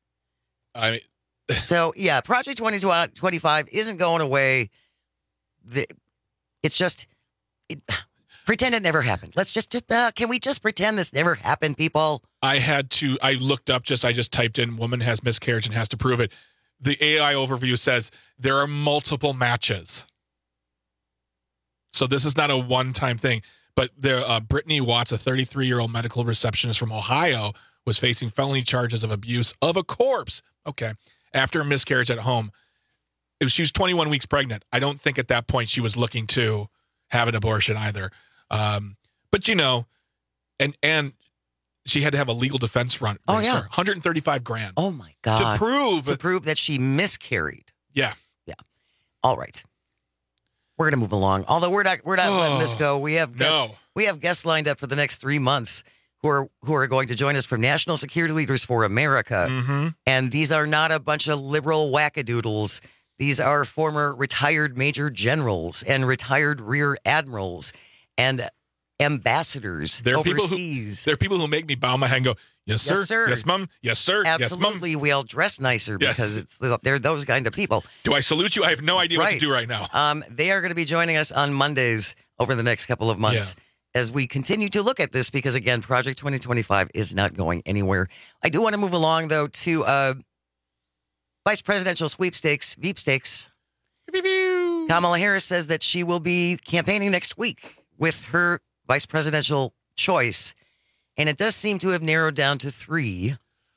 So, yeah, Project 2025 isn't going away. It's just, pretend it never happened. Let's can we just pretend this never happened, people? I looked up, I just typed in woman has miscarriage and has to prove it. The AI overview says there are multiple matches. So this is not a one-time thing. But Brittany Watts, a 33-year-old medical receptionist from Ohio, was facing felony charges of abuse of a corpse. Okay. After a miscarriage at home. She was 21 weeks pregnant. I don't think at that point she was looking to have an abortion either. But and she had to have a legal defense run. Oh, yeah. $135,000. Oh, my God. To prove that she miscarried. Yeah. Yeah. All right. We're going to move along. Although we're not letting this go. We have guests lined up for the next 3 months who are going to join us from National Security Leaders for America. Mm-hmm. And these are not a bunch of liberal wackadoodles. These are former retired major generals and retired rear admirals and ambassadors overseas. There are people who make me bow my head and go, yes, sir. Yes, sir. Yes, mom. Yes, sir. Absolutely. Yes, mom. We all dress nicer because they're those kind of people. Do I salute you? I have no idea what to do right now. They are going to be joining us on Mondays over the next couple of months as we continue to look at this because, again, Project 2025 is not going anywhere. I do want to move along, though, to Vice Presidential Sweepstakes, Veepstakes. Kamala Harris says that she will be campaigning next week with her vice presidential choice, and it does seem to have narrowed down to 3.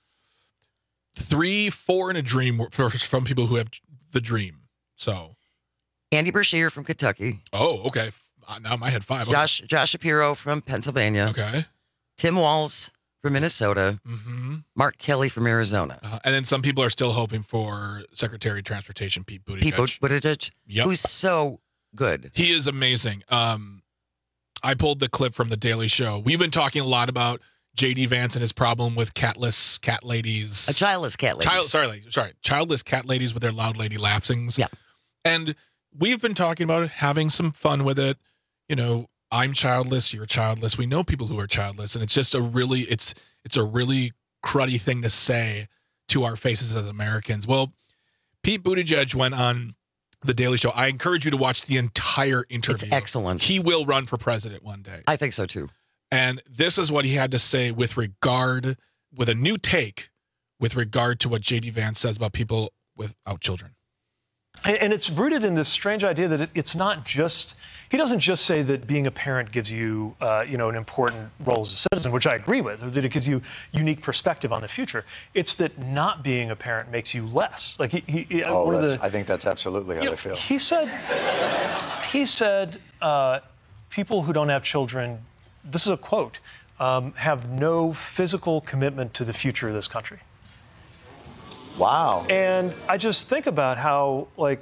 3, 4 in a dream from people who have the dream. So, Andy Beshear from Kentucky. Oh, okay. Now in my head 5. Josh Shapiro from Pennsylvania. Okay. Tim Walz from Minnesota. Mm-hmm. Mark Kelly from Arizona. And then some people are still hoping for Secretary of Transportation Pete Buttigieg. Pete Buttigieg, who's so good. He is amazing. I pulled the clip from The Daily Show. We've been talking a lot about J.D. Vance and his problem with childless cat ladies. Childless cat ladies. Childless cat ladies with their loud lady laughings. Yeah. And we've been talking about having some fun with it. I'm childless, you're childless. We know people who are childless, and it's just a really cruddy thing to say to our faces as Americans. Well, Pete Buttigieg went on The Daily Show. I encourage you to watch the entire interview. It's excellent. He will run for president one day. I think so too. And this is what he had to say with a new take with regard to what J.D. Vance says about people without children. And it's rooted in this strange idea that it's not just, he doesn't just say that being a parent gives you, an important role as a citizen, which I agree with, or that it gives you unique perspective on the future. It's that not being a parent makes you less. Like I think that's absolutely how I feel. He said He said people who don't have children, this is a quote, have no physical commitment to the future of this country. Wow. And I just think about how, like,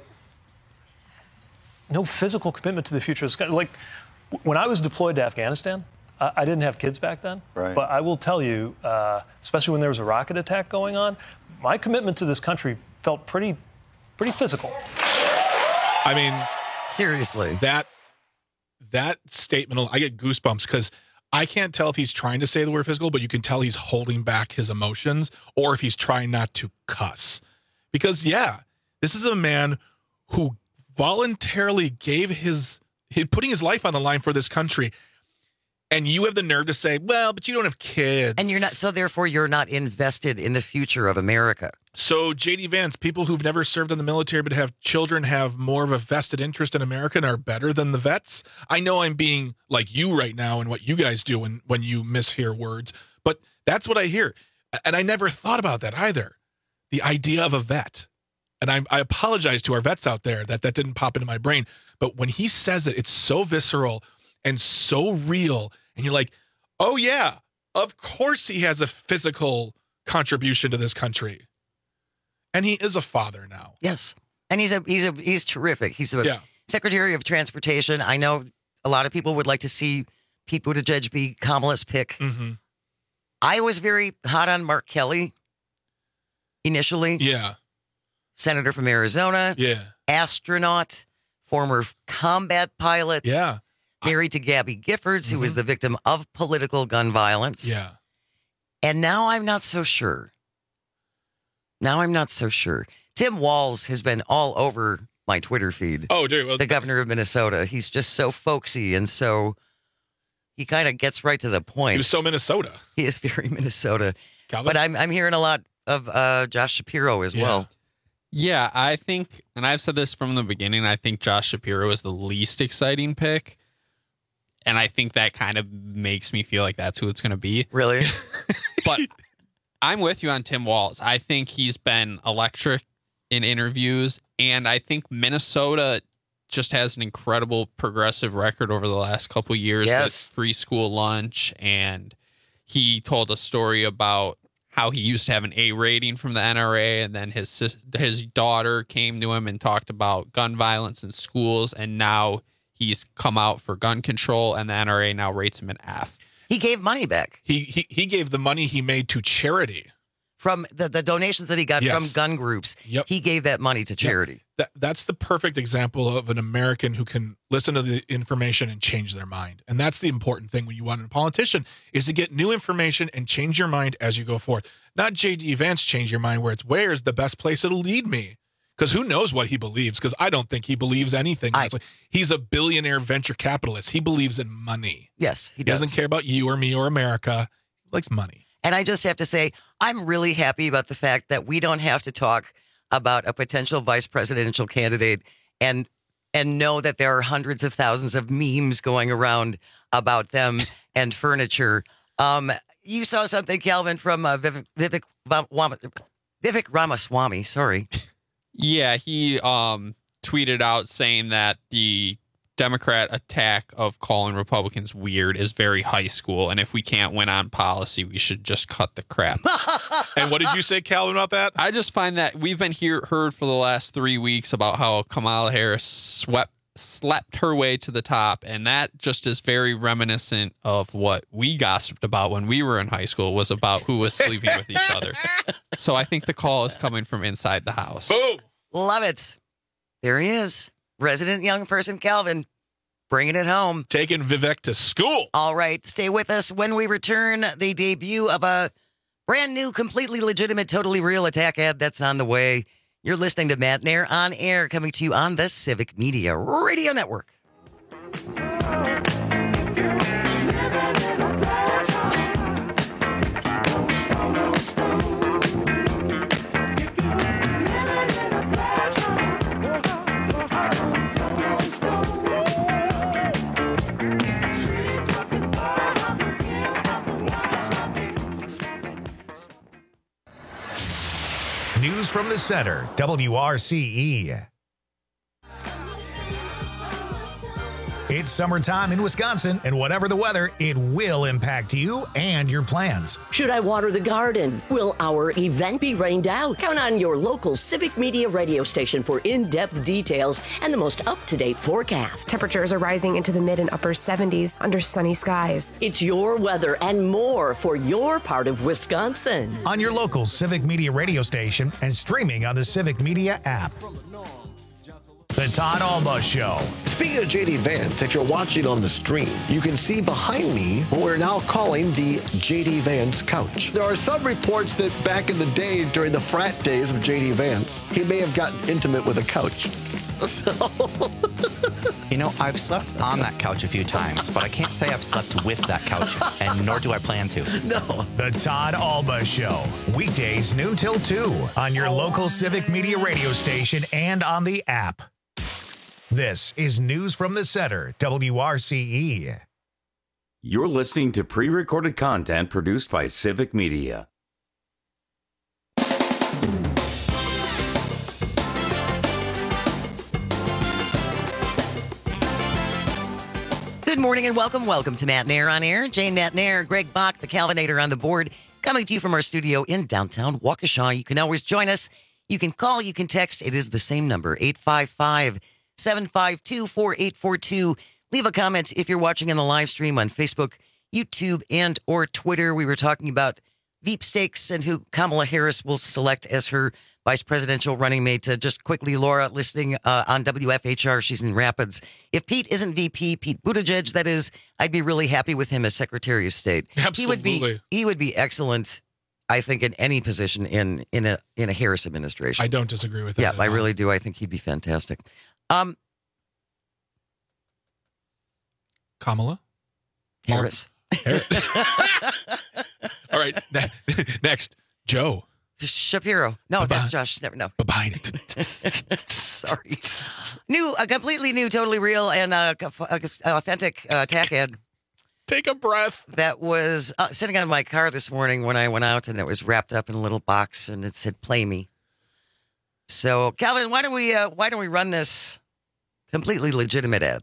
no physical commitment to the future of this country. Like, when I was deployed to Afghanistan, I didn't have kids back then. Right. But I will tell you, especially when there was a rocket attack going on, my commitment to this country felt pretty physical. I mean, seriously, that statement, I get goosebumps because I can't tell if he's trying to say the word physical, but you can tell he's holding back his emotions or if he's trying not to cuss. Because, yeah, this is a man who voluntarily putting his life on the line for this country. And you have the nerve to say, well, but you don't have kids. And you're not, so therefore you're not invested in the future of America. So, J.D. Vance, people who've never served in the military but have children have more of a vested interest in America and are better than the vets. I know I'm being like you right now and what you guys do when you mishear words, but that's what I hear. And I never thought about that either, the idea of a vet. And I apologize to our vets out there that didn't pop into my brain. But when he says it, it's so visceral and so real. And you're like, oh, yeah, of course he has a physical contribution to this country. And he is a father now. Yes. And he's terrific. He's a Secretary of Transportation. I know a lot of people would like to see Pete Buttigieg be Kamala's pick. Mm-hmm. I was very hot on Mark Kelly initially. Yeah. Senator from Arizona. Yeah. Astronaut. Former combat pilot. Yeah. Married to Gabby Giffords, who was the victim of political gun violence. Yeah. And now I'm not so sure. Tim Walz has been all over my Twitter feed. Oh, dude. Well, the governor of Minnesota. He's just so folksy, and so he kind of gets right to the point. He was so Minnesota. He is very Minnesota. Calvin? But I'm hearing a lot of Josh Shapiro as well. Yeah, I think, and I've said this from the beginning, I think Josh Shapiro is the least exciting pick. And I think that kind of makes me feel like that's who it's going to be. Really? But I'm with you on Tim Walz. I think he's been electric in interviews. And I think Minnesota just has an incredible progressive record over the last couple of years with free school lunch. And he told a story about how he used to have an A rating from the NRA, and then his daughter came to him and talked about gun violence in schools, and now he's come out for gun control, and the NRA now rates him an F. He gave money back. He gave the money he made to charity. From the donations that he got from gun groups, he gave that money to charity. That's the perfect example of an American who can listen to the information and change their mind. And that's the important thing when you want a politician, is to get new information and change your mind as you go forth. Not J.D. Vance change your mind where it's where's the best place it'll lead me. Because who knows what he believes? Because I don't think he believes anything. He's a billionaire venture capitalist. He believes in money. Yes, he does. He doesn't care about you or me or America. He likes money. And I just have to say, I'm really happy about the fact that we don't have to talk about a potential vice presidential candidate and know that there are hundreds of thousands of memes going around about them and furniture. You saw something, Calvin, from Vivek Ramaswamy. Sorry. Yeah, he tweeted out saying that the Democrat attack of calling Republicans weird is very high school, and if we can't win on policy, we should just cut the crap. And what did you say, Calvin, about that? I just find that we've been heard for the last 3 weeks about how Kamala Harris slept her way to the top, and that just is very reminiscent of what we gossiped about when we were in high school, was about who was sleeping with each other. So I think the call is coming from inside the house. Boom! Love it. There he is. Resident young person Calvin, bringing it home. Taking Vivek to school. All right, stay with us. When we return, the debut of a brand new, completely legitimate, totally real attack ad that's on the way. You're listening to Matt Nair on air, coming to you on the Civic Media Radio Network. News from the center, WRCE. It's summertime in Wisconsin, and whatever the weather, it will impact you and your plans. Should I water the garden? Will our event be rained out? Count on your local Civic Media radio station for in-depth details and the most up-to-date forecast. Temperatures are rising into the mid and upper 70s under sunny skies. It's your weather and more for your part of Wisconsin. On your local Civic Media radio station and streaming on the Civic Media app. The Todd Alba Show. Speaking of JD Vance, if you're watching on the stream, you can see behind me what we're now calling the JD Vance couch. There are some reports that back in the day, during the frat days of JD Vance, he may have gotten intimate with a couch. So... You know, I've slept on that couch a few times, but I can't say I've slept with that couch, and nor do I plan to. No. The Todd Alba Show. Weekdays noon till 2 on your local Civic Media radio station and on the app. This is News from the Center, WRCE. You're listening to pre-recorded content produced by Civic Media. Good morning and welcome. Welcome to Matt Nair on Air. Jane Matt Nair, Greg Bach, the Calvinator on the board, coming to you from our studio in downtown Waukesha. You can always join us. You can call, you can text. It is the same number, 855-752-4842. Leave a comment if you're watching on the live stream on Facebook, YouTube, and or Twitter. We were talking about Veep stakes and who Kamala Harris will select as her vice presidential running mate. Just quickly, Laura, listening on WFHR, she's in Rapids. If Pete isn't VP, Pete Buttigieg, that is, I'd be really happy with him as Secretary of State. Absolutely. He would be excellent, I think, in any position in a Harris administration. I don't disagree with that. Yeah, I really do. I think he'd be fantastic. Kamala Harris. All right. Next, Joe Shapiro. No, that's Josh. No. Sorry. A completely new, totally real, and authentic tack ad. Take a breath. That was sitting on my car this morning when I went out, and it was wrapped up in a little box, and it said "Play Me." So, Calvin, why don't we run this completely legitimate ad?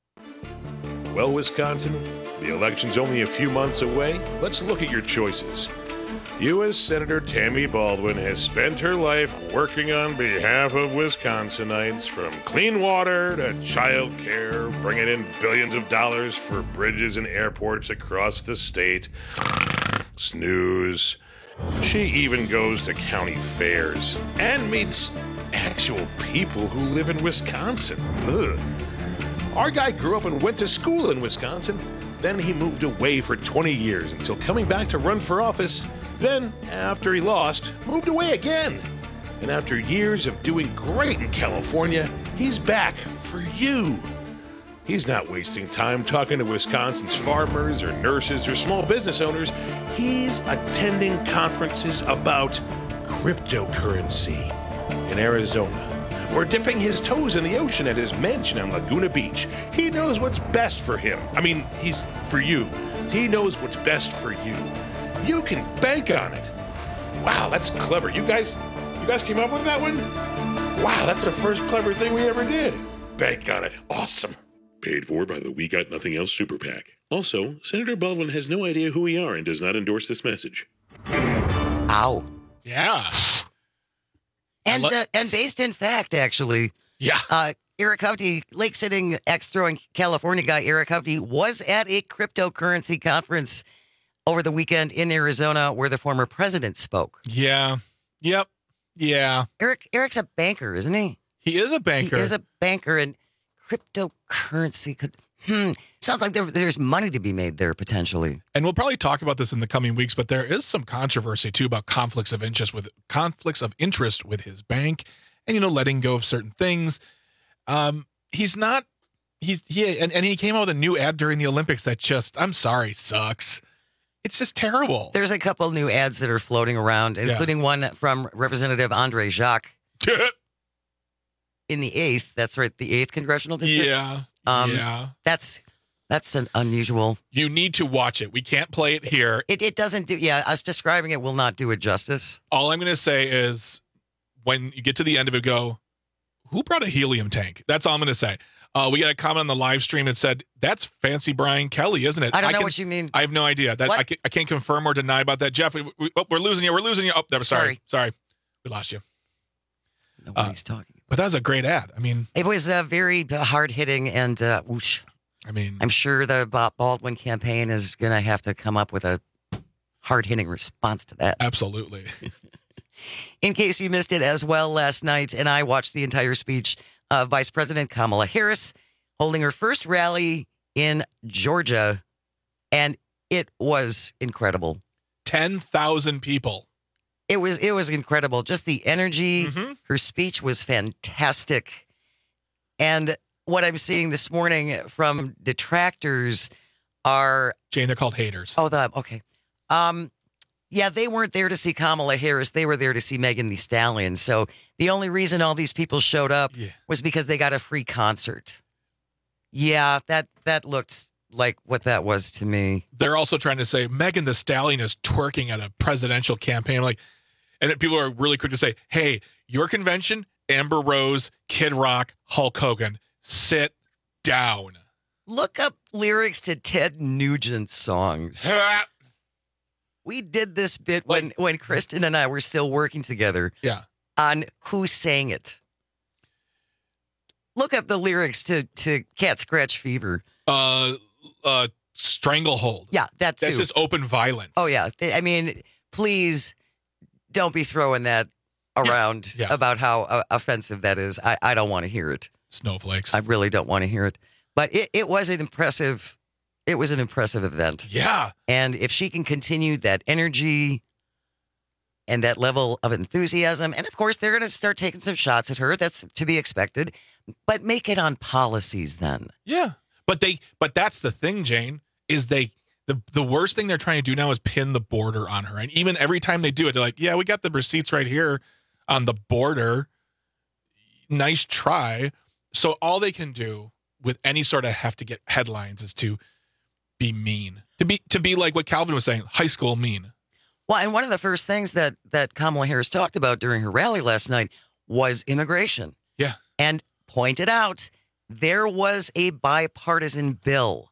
Well, Wisconsin, the election's only a few months away. Let's look at your choices. U.S. Senator Tammy Baldwin has spent her life working on behalf of Wisconsinites, from clean water to child care, bringing in billions of dollars for bridges and airports across the state. Snooze. She even goes to county fairs and meets actual people who live in Wisconsin. Ugh. Our guy grew up and went to school in Wisconsin. Then he moved away for 20 years until coming back to run for office. Then, after he lost, moved away again. And after years of doing great in California, he's back for you. He's not wasting time talking to Wisconsin's farmers or nurses or small business owners. He's attending conferences about cryptocurrency in Arizona, or dipping his toes in the ocean at his mansion on Laguna Beach. He knows what's best for him. I mean, he's for you. He knows what's best for you. You can bank on it. Wow, that's clever. You guys came up with that one? Wow, that's the first clever thing we ever did. Bank on it. Awesome. Paid for by the We Got Nothing Else Super PAC. Also, Senator Baldwin has no idea who we are and does not endorse this message. Ow. Yeah. And based in fact, actually. Yeah. Eric Hovde, lake-sitting, axe-throwing California guy Eric Hovde, was at a cryptocurrency conference over the weekend in Arizona where the former president spoke. Yeah. Yep. Yeah. Eric's a banker, isn't he? He is a banker. He is a banker, and cryptocurrency could... sounds like there's money to be made there, potentially. And we'll probably talk about this in the coming weeks, but there is some controversy, too, about conflicts of interest with his bank and, letting go of certain things. He came out with a new ad during the Olympics that just, I'm sorry, sucks. It's just terrible. There's a couple new ads that are floating around, including one from Representative Andre Jacques in the 8th. That's right, the 8th Congressional District. Yeah. That's an unusual. You need to watch it. We can't play it here. It doesn't do. Yeah, us describing it will not do it justice. All I'm going to say is when you get to the end of it, go, who brought a helium tank? That's all I'm going to say. We got a comment on the live stream that said, that's fancy Brian Kelly, isn't it? I don't know what you mean. I have no idea. That I can't confirm or deny about that. Jeff, we're losing you. We're losing you. Oh, sorry. We lost you. Nobody's talking. But that was a great ad. I mean, it was very hard-hitting and whoosh. I mean, I'm sure the Baldwin campaign is going to have to come up with a hard-hitting response to that. Absolutely. In case you missed it as well last night, and I watched the entire speech of Vice President Kamala Harris holding her first rally in Georgia, and it was incredible. 10,000 people. It was incredible. Just the energy. Mm-hmm. Her speech was fantastic. And what I'm seeing this morning from detractors are... Jane, they're called haters. Oh, okay. Yeah, they weren't there to see Kamala Harris. They were there to see Megan Thee Stallion. So the only reason all these people showed up was because they got a free concert. Yeah, that looked like what that was to me. They're also trying to say Megan Thee Stallion is twerking at a presidential campaign. And then people are really quick to say, hey, your convention, Amber Rose, Kid Rock, Hulk Hogan, sit down. Look up lyrics to Ted Nugent songs. We did this bit when Kristen and I were still working together. Yeah. On Who Sang It. Look up the lyrics to Cat Scratch Fever. Stranglehold. Yeah, that too. That's just open violence. Oh, yeah. I mean, please don't be throwing that around about how offensive that is. I don't want to hear it. Snowflakes. I really don't want to hear it. But it was an impressive event. Yeah. And if she can continue that energy and that level of enthusiasm, and of course they're going to start taking some shots at her. That's to be expected. But make it on policies then. Yeah. But that's the thing, Jane, is the worst thing they're trying to do now is pin the border on her. And even every time they do it, they're like, yeah, we got the receipts right here on the border. Nice try. So all they can do with any sort of have to get headlines is to be mean. To be like what Calvin was saying, high school mean. Well, and one of the first things that Kamala Harris talked about during her rally last night was immigration. Yeah. And pointed out there was a bipartisan bill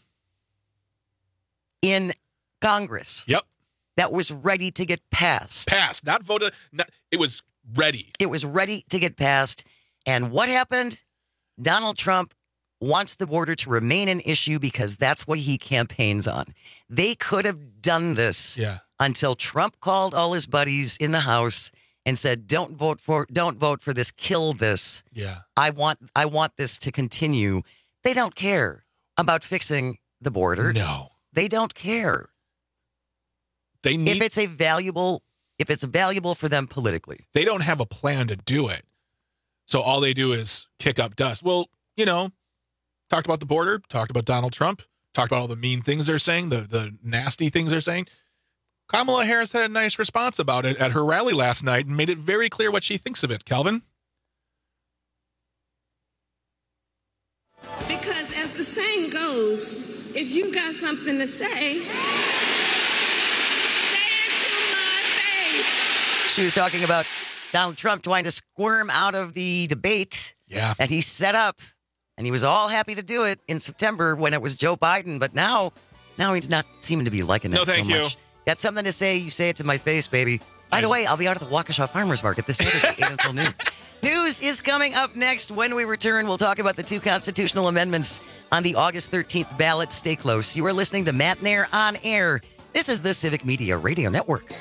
in Congress. Yep. That was ready to get passed. Passed, not voted. It was ready. It was ready to get passed. And what happened? Donald Trump wants the border to remain an issue because that's what he campaigns on. They could have done this until Trump called all his buddies in the House and said, don't vote for this, kill this. Yeah. I want this to continue. They don't care about fixing the border. No. They don't care. If it's valuable for them politically. They don't have a plan to do it. So all they do is kick up dust. Well, talked about the border, talked about Donald Trump, talked about all the mean things they're saying, the nasty things they're saying. Kamala Harris had a nice response about it at her rally last night and made it very clear what she thinks of it. Calvin? Because as the saying goes, if you got something to say it to my face. She was talking about Donald Trump trying to squirm out of the debate that he set up. And he was all happy to do it in September when it was Joe Biden. But now he's not seeming to be liking that so much. Got something to say, you say it to my face, baby. By the way, I'll be out at the Waukesha Farmers Market this Saturday, 8 until noon. News is coming up next. When we return, we'll talk about the 2 constitutional amendments on the August 13th ballot. Stay close. You are listening to Matt Nair on Air. This is the Civic Media Radio Network.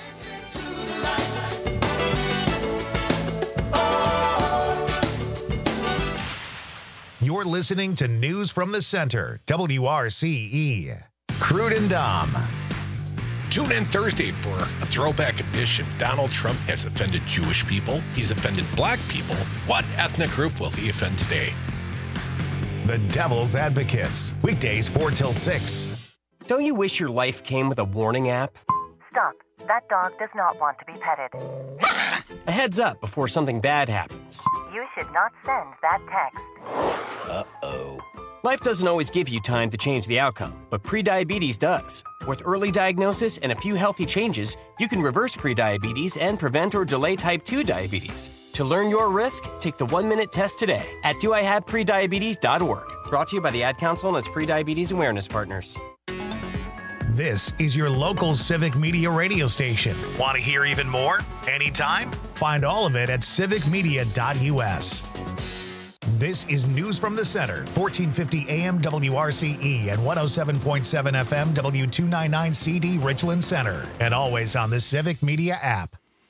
You're listening to News from the Center, WRCE. Crude and Dom. Tune in Thursday for a throwback edition. Donald Trump has offended Jewish people. He's offended black people. What ethnic group will he offend today? The Devil's Advocates. Weekdays 4 till 6. Don't you wish your life came with a warning app? Stop. That dog does not want to be petted. A heads up before something bad happens. You should not send that text. Uh-oh. Life doesn't always give you time to change the outcome, but prediabetes does. With early diagnosis and a few healthy changes, you can reverse prediabetes and prevent or delay type 2 diabetes. To learn your risk, take the 1-minute test today at doihaveprediabetes.org. Brought to you by the Ad Council and its prediabetes awareness partners. This is your local Civic Media radio station. Want to hear even more? Anytime? Find all of it at civicmedia.us. This is News from the Center, 1450 AM WRCE and 107.7 FM W299CD Richland Center, and always on the Civic Media app.